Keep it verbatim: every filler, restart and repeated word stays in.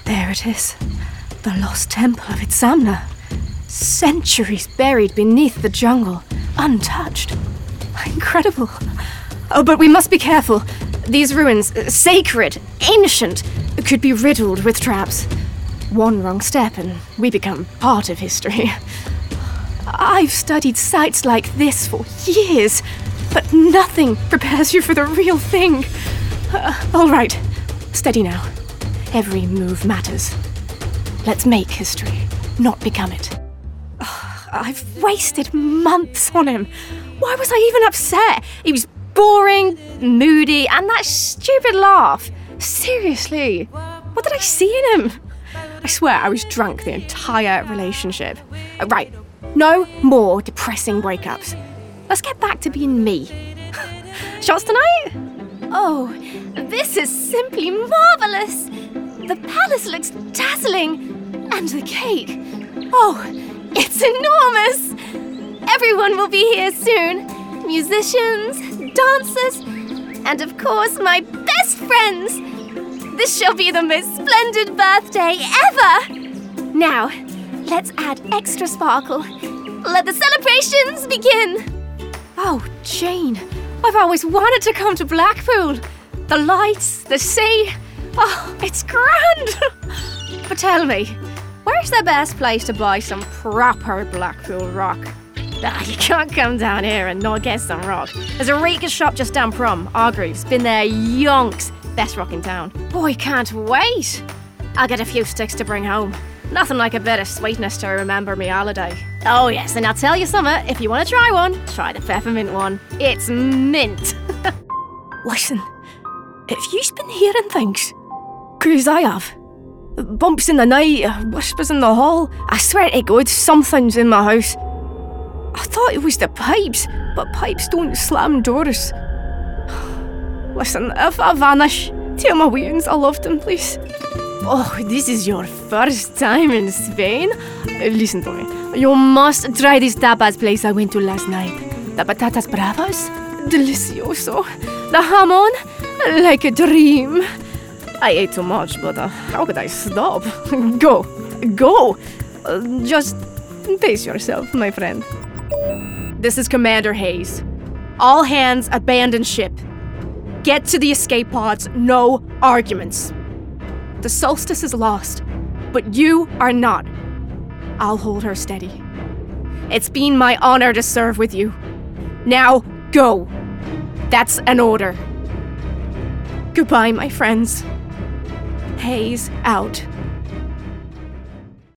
There it is. The lost temple of Itzamna. Centuries buried beneath the jungle, untouched. Incredible. Oh, but we must be careful. These ruins, sacred, ancient, could be riddled with traps. One wrong step and we become part of history. I've studied sites like this for years, but nothing prepares you for the real thing. Uh, all right, steady now. Every move matters. Let's make history, not become it. Oh, I've wasted months on him. Why was I even upset? He was boring, moody, and that stupid laugh. Seriously, what did I see in him? I swear I was drunk the entire relationship. Uh, right, no more depressing breakups. Let's get back to being me. Shots tonight? Oh, this is simply marvellous. The palace looks dazzling. And the cake. Oh, it's enormous. Everyone will be here soon. Musicians, dancers, and of course my best friends. This shall be the most splendid birthday ever. Now, let's add extra sparkle. Let the celebrations begin. Oh, Jane, I've always wanted to come to Blackpool. The lights, the sea. Oh, it's grand. But tell me, where's the best place to buy some proper Blackpool rock? Ah, you can't come down here and not get some rock. There's a Rika shop just down from Argreaves. Been there yonks. Best rock in town. Boy, can't wait. I'll get a few sticks to bring home. Nothing like a bit of sweetness to remember me holiday. Oh yes, and I'll tell you something. If you want to try one, try the peppermint one. It's mint. Listen, if you've been hearing things, 'cause I have. Bumps in the night, whispers in the hall. I swear to God, something's in my house. I thought it was the pipes, but pipes don't slam doors. Listen, if I vanish, tell my weans I loved them, please. Oh, this is your first time in Spain? Listen to me. You must try this tapas place I went to last night. The patatas bravas, delicioso. The jamon, like a dream. I ate too much, but uh, how could I stop? Go, go. Uh, just pace yourself, my friend. This is Commander Hayes. All hands abandon ship. Get to the escape pods, no arguments. The solstice is lost, but you are not. I'll hold her steady. It's been my honor to serve with you. Now, go. That's an order. Goodbye, my friends. Hayes out.